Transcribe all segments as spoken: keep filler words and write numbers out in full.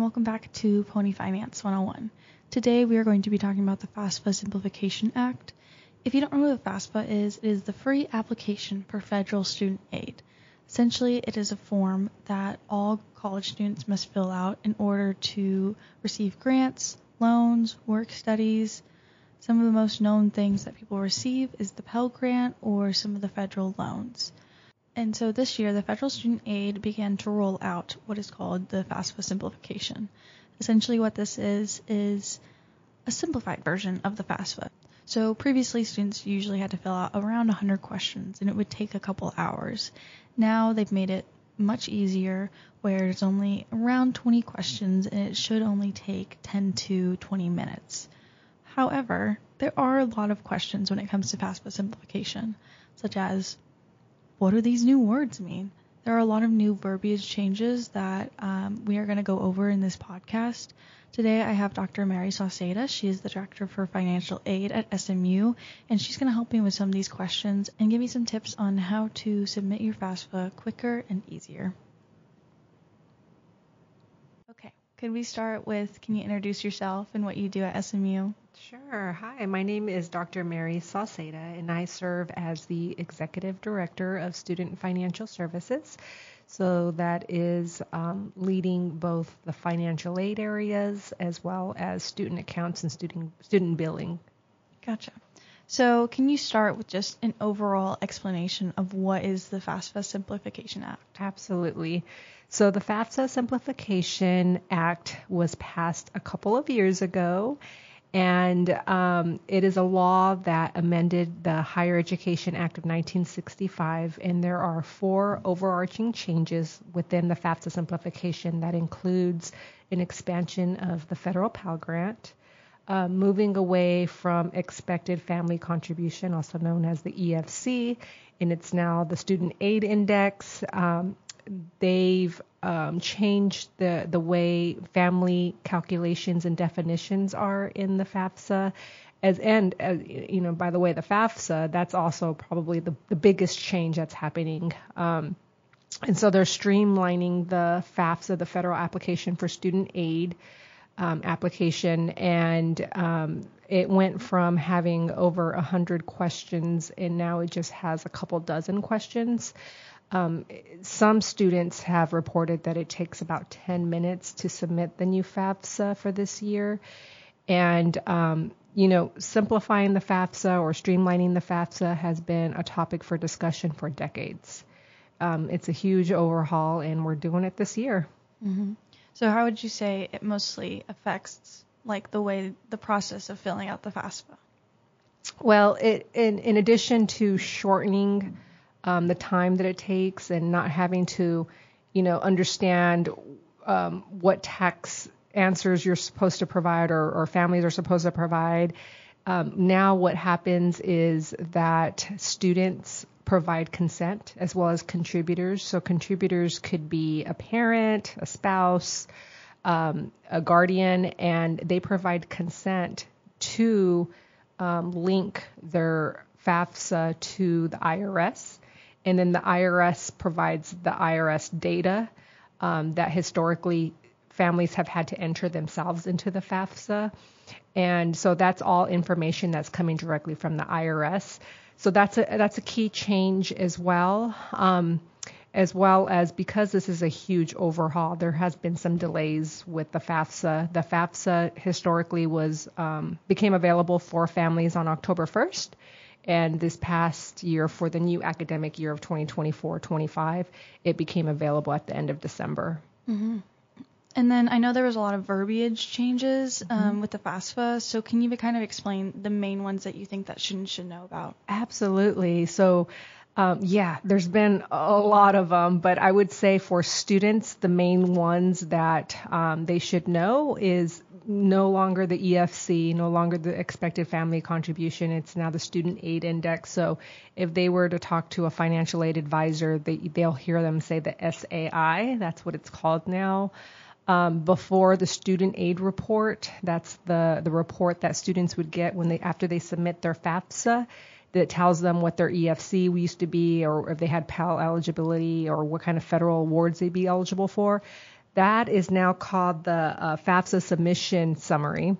welcome back to Pony Finance one oh one. Today we are going to be talking about the FAFSA Simplification Act. If you don't know what the FAFSA is, it is the free application for federal student aid. Essentially, it is a form that all college students must fill out in order to receive grants, loans, work studies. Some of the most known things that people receive is the Pell Grant or some of the federal loans. And so this year, the federal student aid began to roll out what is called the FAFSA simplification. Essentially what this is, is a simplified version of the FAFSA. So previously, students usually had to fill out around one hundred questions, and it would take a couple hours. Now they've made it much easier, where it's only around twenty questions, and it should only take ten to twenty minutes. However, there are a lot of questions when it comes to FAFSA simplification, such as, what do these new words mean? There are a lot of new verbiage changes that um, we are going to go over in this podcast. Today I have Doctor Mary Sauceda. She is the Director for Financial Aid at S M U, and she's going to help me with some of these questions and give me some tips on how to submit your FAFSA quicker and easier. Okay, could we start with, can you introduce yourself and what you do at S M U? Sure. Hi, my name is Doctor Mary Sauceda, and I serve as the Executive Director of Student Financial Services. So that is um, leading both the financial aid areas as well as student accounts and student student billing. Gotcha. So can you start with just an overall explanation of what is the FAFSA Simplification Act? Absolutely. So the FAFSA Simplification Act was passed a couple of years ago. And um, it is a law that amended the Higher Education Act of nineteen sixty-five, and there are four overarching changes within the FAFSA simplification that includes an expansion of the federal Pell Grant, uh, moving away from expected family contribution, also known as the E F C, and it's now the Student Aid Index. Um, They've um, changed the, the way family calculations and definitions are in the FAFSA. As, and, as, you know, by the way, the FAFSA, that's also probably the, the biggest change that's happening. Um, and so they're streamlining the FAFSA, the Federal Application for Student Aid um, application. And um, it went from having over one hundred questions, and now it just has a couple dozen questions. Um, some students have reported that it takes about ten minutes to submit the new FAFSA for this year. And, um, you know, simplifying the FAFSA or streamlining the FAFSA has been a topic for discussion for decades. Um, it's a huge overhaul, and we're doing it this year. Mm-hmm. So how would you say it mostly affects, like, the way, the process of filling out the FAFSA? Well, it, in, in addition to shortening Um, the time that it takes and not having to, you know, understand um, what tax answers you're supposed to provide or, or families are supposed to provide. Um, now what happens is that students provide consent as well as contributors. So contributors could be a parent, a spouse, um, a guardian, and they provide consent to um, link their FAFSA to the I R S. And then the I R S provides the I R S data um, that historically families have had to enter themselves into the FAFSA. And so that's all information that's coming directly from the I R S. So that's a that's a key change as well. Um, as well as because this is a huge overhaul, there has been some delays with the FAFSA. The FAFSA historically was um, became available for families on October first. And this past year, for the new academic year of twenty twenty-four twenty-five, it became available at the end of December. Mm-hmm. And then I know there was a lot of verbiage changes um, Mm-hmm. with the FAFSA. So can you kind of explain the main ones that you think that students should know about? Absolutely. So, um, yeah, there's been a lot of them, but I would say for students, the main ones that um, they should know is no longer the E F C, no longer the expected family contribution. It's now the Student Aid Index. So if they were to talk to a financial aid advisor, they, they'll hear them say the S A I. That's what it's called now. Um, before the student aid report, that's the, the report that students would get when they after they submit their FAFSA. That tells them what their E F C used to be, or if they had Pell eligibility, or what kind of federal awards they'd be eligible for. That is now called the uh, FAFSA submission summary.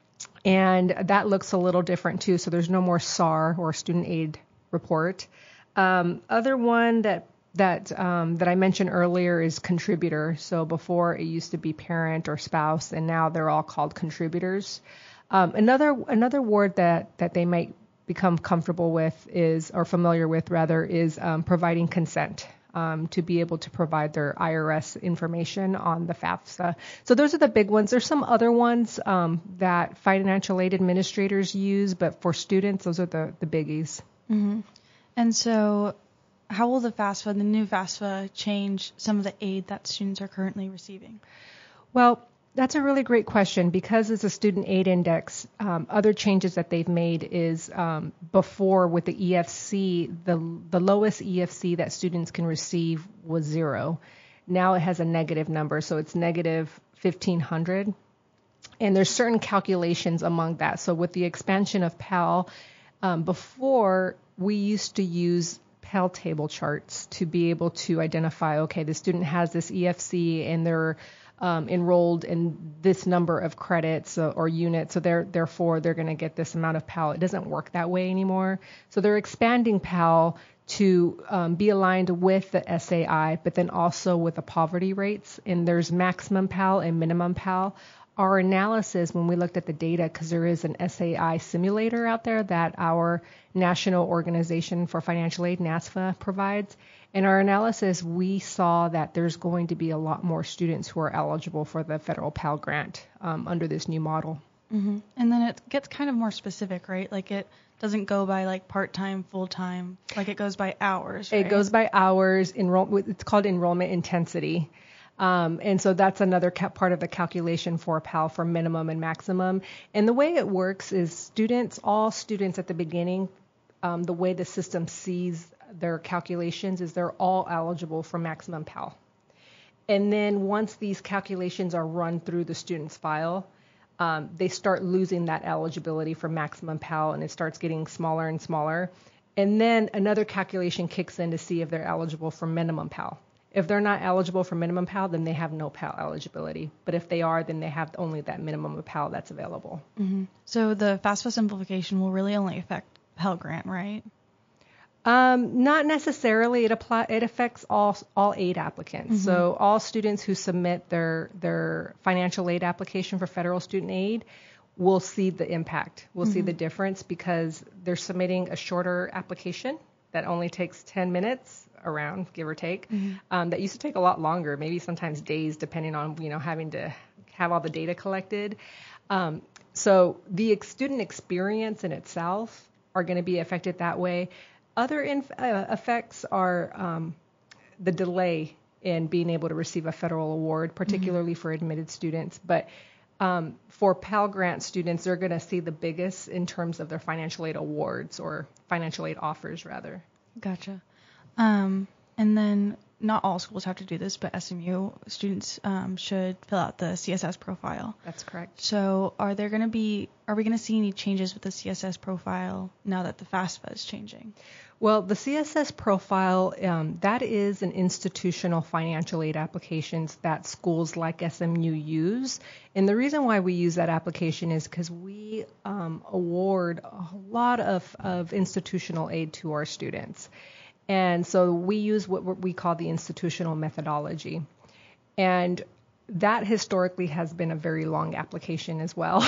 And that looks a little different too. So there's no more S A R or student aid report. Um, other one that that um, that I mentioned earlier is contributor. So before it used to be parent or spouse, and now they're all called contributors. Um, another another word that that they might become comfortable with is, or familiar with rather, is um, providing consent. Um, to be able to provide their I R S information on the FAFSA. So those are the big ones. There's some other ones um, that financial aid administrators use, but for students, those are the, the biggies. Mm-hmm. And so how will the FAFSA, the new FAFSA, change some of the aid that students are currently receiving? Well, that's a really great question. Because it's a student aid index, um, other changes that they've made is um, before with the E F C, the the lowest E F C that students can receive was zero. Now it has a negative number, so it's negative fifteen hundred. And there's certain calculations among that. So with the expansion of Pell, um, before we used to use Pell table charts to be able to identify, okay, the student has this E F C and they're Um, enrolled in this number of credits uh, or units, so they're, therefore they're going to get this amount of Pell. It doesn't work that way anymore. So they're expanding Pell to um, be aligned with the S A I, but then also with the poverty rates. And there's maximum Pell and minimum Pell. Our analysis, when we looked at the data, because there is an S A I simulator out there that our National Organization for Financial Aid, NASFA, provides. In our analysis, we saw that there's going to be a lot more students who are eligible for the federal Pell Grant um, under this new model. Mm-hmm. And then it gets kind of more specific, right? Like it doesn't go by like part-time, full-time, like it goes by hours, right? It goes by hours. Enroll- it's called enrollment intensity. Um, and so that's another ca- part of the calculation for Pell for minimum and maximum. And the way it works is students, all students at the beginning, um, the way the system sees their calculations is they're all eligible for maximum Pell. And then once these calculations are run through the student's file, um, they start losing that eligibility for maximum Pell, and it starts getting smaller and smaller. And then another calculation kicks in to see if they're eligible for minimum Pell. If they're not eligible for minimum Pell, then they have no Pell eligibility. But if they are, then they have only that minimum of Pell that's available. Mm-hmm. So the FAFSA simplification will really only affect Pell Grant, right? Um, not necessarily. It apply. It affects all all aid applicants. Mm-hmm. So all students who submit their their financial aid application for federal student aid will see the impact. We'll mm-hmm. see the difference because they're submitting a shorter application that only takes ten minutes around, give or take. Mm-hmm. Um, that used to take a lot longer, maybe sometimes days, depending on you know having to have all the data collected. Um, so the ex- student experience in itself are going to be affected that way. Other inf- uh, effects are um, the delay in being able to receive a federal award, particularly mm-hmm. for admitted students. But um, for Pell Grant students, they're going to see the biggest in terms of their financial aid awards or financial aid offers, rather. Gotcha. Um, and then not all schools have to do this, but S M U students um, should fill out the C S S profile. That's correct. So are there going to be, are we going to see any changes with the C S S profile now that the FAFSA is changing? Well, the C S S profile, um, that is an institutional financial aid applications that schools like S M U use. And the reason why we use that application is because we um, award a lot of, of institutional aid to our students. And so we use what we call the institutional methodology. And that historically has been a very long application as well.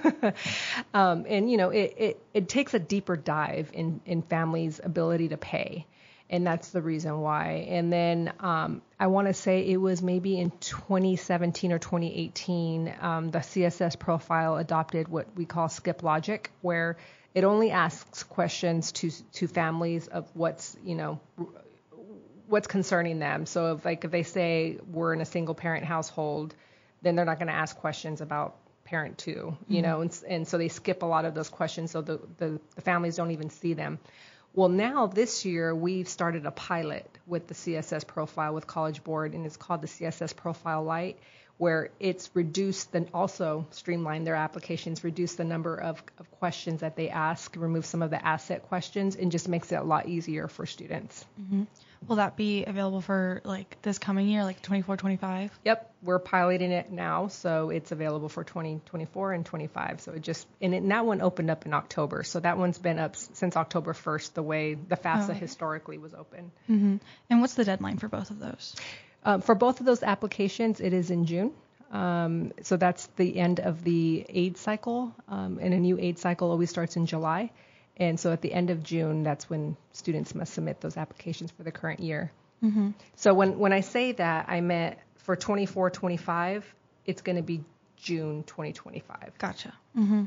um, and, you know, it, it, it takes a deeper dive in, in families' ability to pay. And that's the reason why. And then um, I want to say it was maybe in twenty seventeen or twenty eighteen, um, the C S S profile adopted what we call skip logic, where it only asks questions to to families of what's, you know, what's concerning them. So if like if they say we're in a single parent household, then they're not going to ask questions about parent two, you mm-hmm. know, and, and so they skip a lot of those questions. So the, the, the families don't even see them. Well, now this year we've started a pilot with the C S S profile with College Board, and it's called the C S S Profile Lite, where it's reduced and also streamlined their applications, reduced the number of, of questions that they ask, remove some of the asset questions, and just makes it a lot easier for students. Mm-hmm. Will that be available for like this coming year, like twenty-four, twenty-five? Yep, we're piloting it now, so it's available for twenty twenty-four and twenty-five. So it just, and, it, and that one opened up in October. So that one's been up since October first, the way the FAFSA oh, okay. historically was open. Mm-hmm. And what's the deadline for both of those? Um, for both of those applications, it is in June. Um, so that's the end of the aid cycle, um, and a new aid cycle always starts in July. And so at the end of June, that's when students must submit those applications for the current year. Mm-hmm. So when, when I say that, I meant for twenty-four twenty-five, it's going to be June twenty twenty-five. Gotcha. Mm-hmm.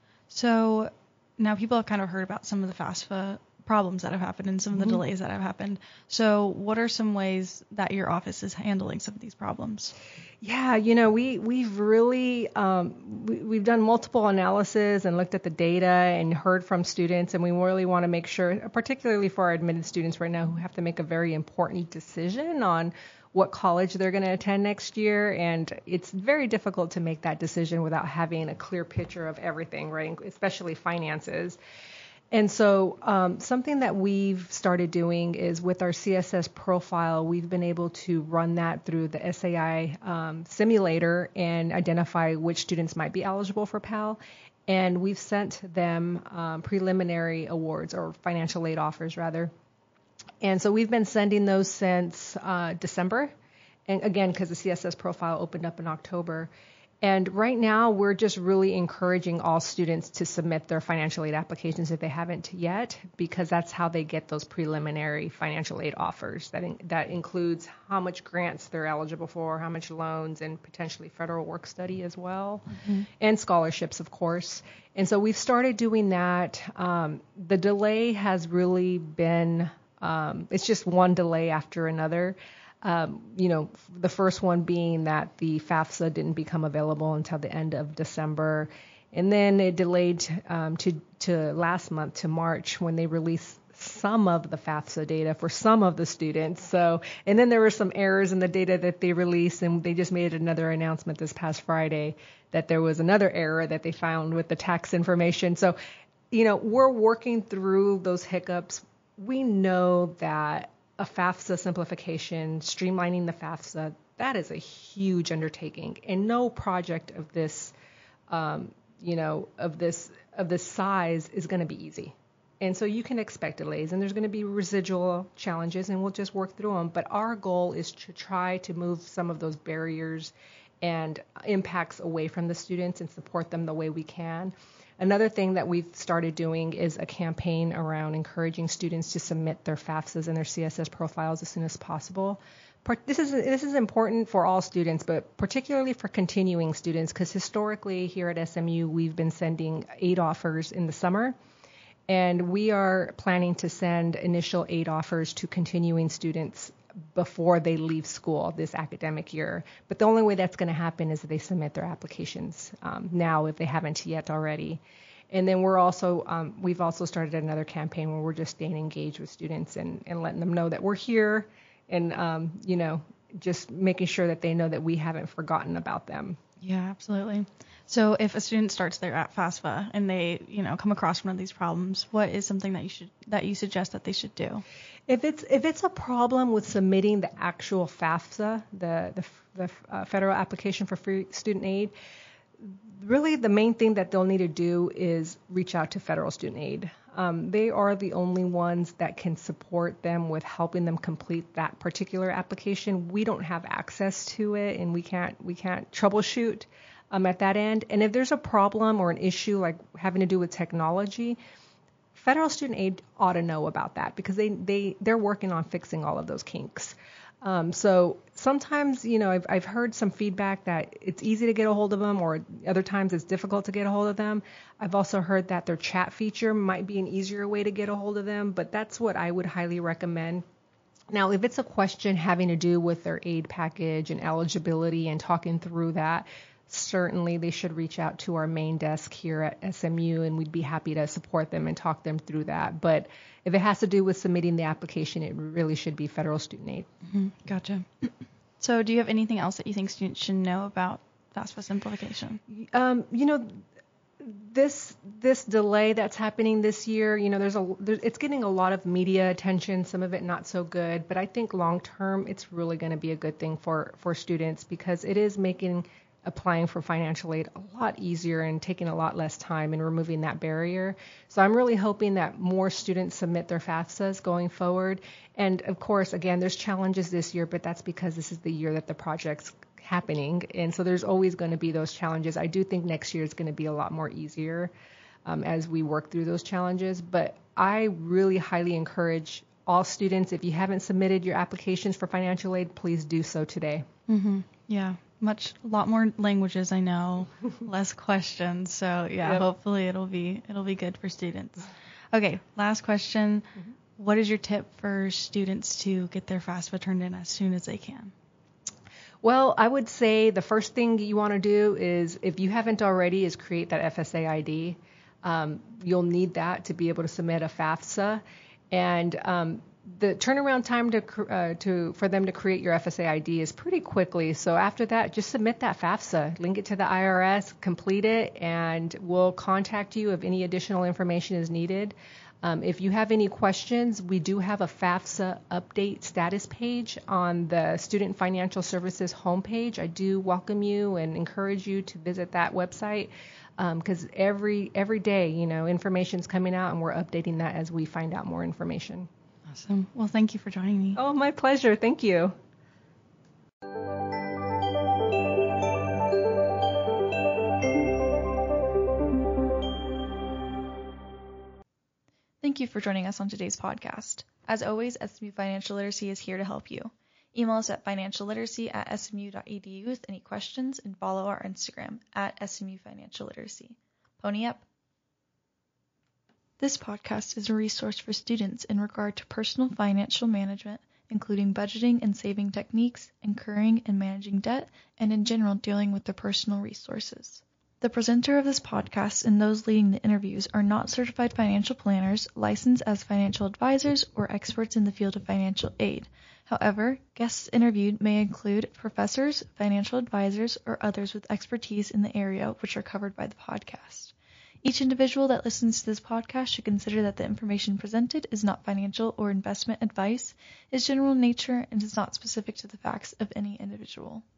So now people have kind of heard about some of the FAFSA problems that have happened and some of the mm-hmm. delays that have happened. So what are some ways that your office is handling some of these problems? Yeah, you know, we, we've really, um, we, we've done multiple analysis and looked at the data and heard from students, and we really want to make sure, particularly for our admitted students right now who have to make a very important decision on what college they're going to attend next year, and it's very difficult to make that decision without having a clear picture of everything, right, especially finances. And so um, something that we've started doing is with our C S S profile, we've been able to run that through the S A I um, simulator and identify which students might be eligible for Pell. And we've sent them um, preliminary awards or financial aid offers, rather. And so we've been sending those since uh, December. And again, because the C S S profile opened up in October. And right now, we're just really encouraging all students to submit their financial aid applications if they haven't yet, because that's how they get those preliminary financial aid offers. That in, that includes how much grants they're eligible for, how much loans, and potentially federal work study as well, mm-hmm. and scholarships, of course. And so we've started doing that. Um, the delay has really been, um, it's just one delay after another. Um, you know, the first one being that the FAFSA didn't become available until the end of December. And then it delayed um, to, to last month, to March, when they released some of the FAFSA data for some of the students. So, and then there were some errors in the data that they released, and they just made another announcement this past Friday that there was another error that they found with the tax information. So, you know, we're working through those hiccups. We know that a FAFSA simplification, streamlining the FAFSA, that is a huge undertaking, and no project of this, um, you know, of this of this size is going to be easy. And so you can expect delays, and there's going to be residual challenges, and we'll just work through them. But our goal is to try to move some of those barriers and impacts away from the students and support them the way we can. Another thing that we've started doing is a campaign around encouraging students to submit their FAFSAs and their C S S profiles as soon as possible. This is this is important for all students, but particularly for continuing students, because historically here at S M U we've been sending aid offers in the summer, and we are planning to send initial aid offers to continuing students before they leave school this academic year. But the only way that's going to happen is that they submit their applications um, now if they haven't yet already. And then we're also, um, we've also started another campaign where we're just staying engaged with students and, and letting them know that we're here, and, um, you know, just making sure that they know that we haven't forgotten about them. Yeah, absolutely. So if a student starts there at FAFSA and they, you know, come across one of these problems, what is something that you should that you suggest that they should do? If it's if it's a problem with submitting the actual FAFSA, the the, the uh, federal application for free student aid, really the main thing that they'll need to do is reach out to federal student aid. Um, they are the only ones that can support them with helping them complete that particular application. We don't have access to it, and we can't we can't troubleshoot um, at that end. And if there's a problem or an issue like having to do with technology, federal student aid ought to know about that, because they they they're working on fixing all of those kinks. Um, so sometimes, you know, I've, I've heard some feedback that it's easy to get a hold of them, or other times it's difficult to get a hold of them. I've also heard that their chat feature might be an easier way to get a hold of them, but that's what I would highly recommend. Now, if it's a question having to do with their aid package and eligibility and talking through that, certainly they should reach out to our main desk here at S M U, and we'd be happy to support them and talk them through that. But if it has to do with submitting the application, it really should be federal student aid. Mm-hmm. Gotcha. So do you have anything else that you think students should know about FAFSA simplification? Um, you know, this this delay that's happening this year, you know, there's a there's, it's getting a lot of media attention, some of it not so good, but I think long term it's really going to be a good thing for for students because it is making applying for financial aid a lot easier and taking a lot less time and removing that barrier. So I'm really hoping that more students submit their FAFSAs going forward. And of course, again, there's challenges this year, but that's because this is the year that the project's happening. And so there's always going to be those challenges. I do think next year is going to be a lot more easier um, as we work through those challenges. But I really highly encourage all students, if you haven't submitted your applications for financial aid, please do so today. Mm-hmm. Yeah. Much, a lot more languages, I know, less questions. So yeah, yep. Hopefully it'll be, it'll be good for students. Okay. Last question. Mm-hmm. What is your tip for students to get their FAFSA turned in as soon as they can? Well, I would say the first thing you want to do is, if you haven't already, is create that F S A I D. Um, you'll need that to be able to submit a FAFSA. And um, the turnaround time to uh, to for them to create your F S A I D is pretty quickly. So after that, just submit that FAFSA, link it to the I R S, complete it, and we'll contact you if any additional information is needed. Um, if you have any questions, we do have a FAFSA update status page on the Student Financial Services homepage. I do welcome you and encourage you to visit that website because um, every every day, you know, information's coming out and we're updating that as we find out more information. Awesome. Well, thank you for joining me. Oh, my pleasure. Thank you. Thank you for joining us on today's podcast. As always, S M U Financial Literacy is here to help you. Email us at financialliteracy at s m u dot e d u with any questions and follow our Instagram at S M U Financial Literacy. Pony up! This podcast is a resource for students in regard to personal financial management, including budgeting and saving techniques, incurring and managing debt, and in general dealing with their personal resources. The presenter of this podcast and those leading the interviews are not certified financial planners, licensed as financial advisors, or experts in the field of financial aid. However, guests interviewed may include professors, financial advisors, or others with expertise in the area which are covered by the podcast. Each individual that listens to this podcast should consider that the information presented is not financial or investment advice, is general in nature, and is not specific to the facts of any individual.